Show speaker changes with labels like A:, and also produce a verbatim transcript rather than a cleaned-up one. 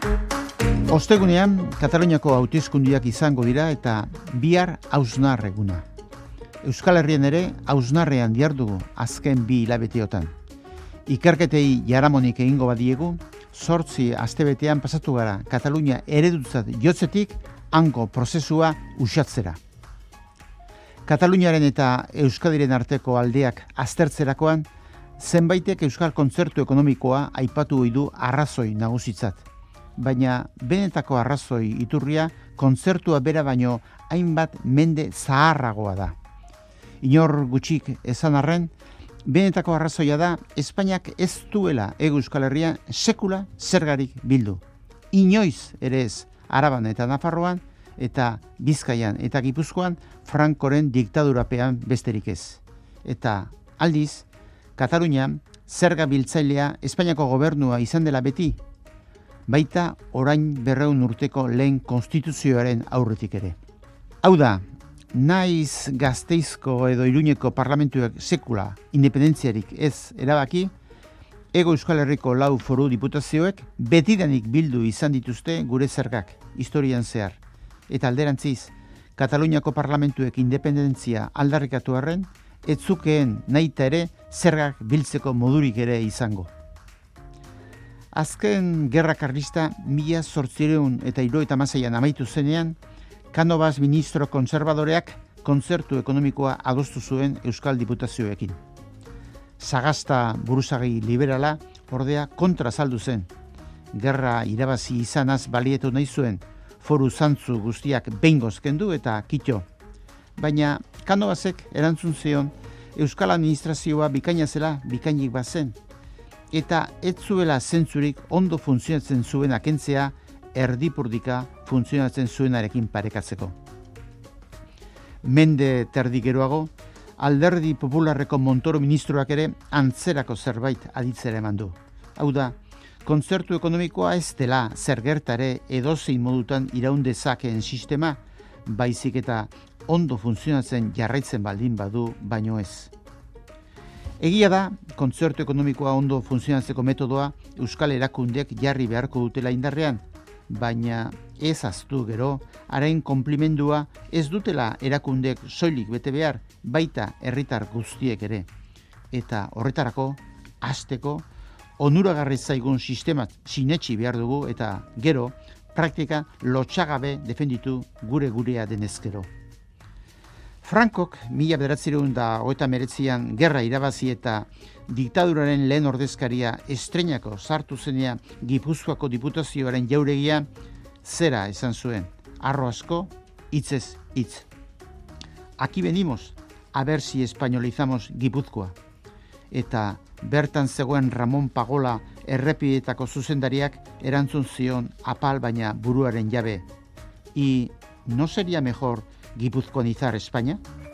A: Ostegunean, Kataluniako hauteskundeak izango dira eta bihar hausnar eguna. Euskal Herrian ere hausnarrean dihardugu azken bi hilabeteotan. Ikerketei jaramonik egingo badiegu, zortzi astebetean pasatu gara Katalunia eredutzat jotzetik hango prozesua usatzera. Kataluniaren eta Euskadiren arteko aldeak aztertzerakoan, zenbaitek euskal kontzertu ekonomikoa aipatu ohi du arrazoi nagusitzat. Baina benetako arrazoi iturria kontzertua bera baino hainbat mende zaharragoa da. Inor gutxik esan arren, benetako arrazoia da Espainiak ez duela Hego Euskal Herria sekula zergarik bildu. Inoiz ere ez Araban eta Nafarroan eta Bizkaian eta Gipuzkoan Frankoren diktadurapean besterik ez. Eta aldiz, Katalunian zerga biltzailea Espainiako gobernua izan dela beti, baita orain berreun urteko lehen konstituzioaren aurretik ere. Hau da, naiz Gasteizko edo Iruñeko parlamentuak sekula independentziarik ez erabaki, Hego Euskal Herriko lau foru diputazioek betidanik bildu izan dituzte gure zergak, historian zehar. Eta alderantziz, Kataluniako parlamentuek independentzia aldarrikatu arren, ez zukeen nahita ere zergak biltzeko modurik ere izango. Azken gerra karlista mila zortziehun eta hirurogeita hamaseian amaitu zenean, Cánovas ministro konservadoreak kontzertu ekonomikoa adostu zuen Euskal Diputazioekin. Sagasta buruzagi liberala ordea kontra saldu zen. Gerra irabazi izanaz balietu nahi zuen, foru zantzu guztiak behingoz kendu eta kito. Baina Cánovasek erantzun zion Euskal Administrazioa bikaina zela bikainik bazen, eta ez zuela zentzurik ondo funtzionatzen zuen akentzea erdipurdika funtzionatzen zuenarekin parekatzeko. Mende terdi geroago, Alderdi Popularreko Montoro ministroak ere antzerako zerbait aditzera eman du. Hau da, kontzertu ekonomikoa ez dela zer gertare edozein modutan iraun dezakeen sistema, baizik eta ondo funtzionatzen jarraitzen baldin badu baino ez. Egia da, kontzertu ekonomikoa ondo funtzionatzeko metodoa Euskal erakundeak jarri beharko dutela indarrean, baina ez aztu gero, haren konplimendua ez dutela erakundeek soilik bete behar, baita herritar guztiek ere. Eta horretarako, hasteko, onuragarri zaigun sistemat sinetsi behar dugu eta gero, praktika lotxagabe defenditu gure gurea denezkero. Frankok mila bederatziehun eta hogeita hemeretzian gerra irabazi eta diktaduraren lehen ordezkaria estreinako sartu zenean Gipuzkoako diputazioaren jauregia zera esan zuen, arro asko, hitzez hitz. Aquí venimos, a ver si españolizamos Gipuzkoa. Eta bertan zegoen Ramon Pagola errepideetako zuzendariak erantzun zion apal baina buruaren jabe. Y no sería mejor guipuzcoanizar España?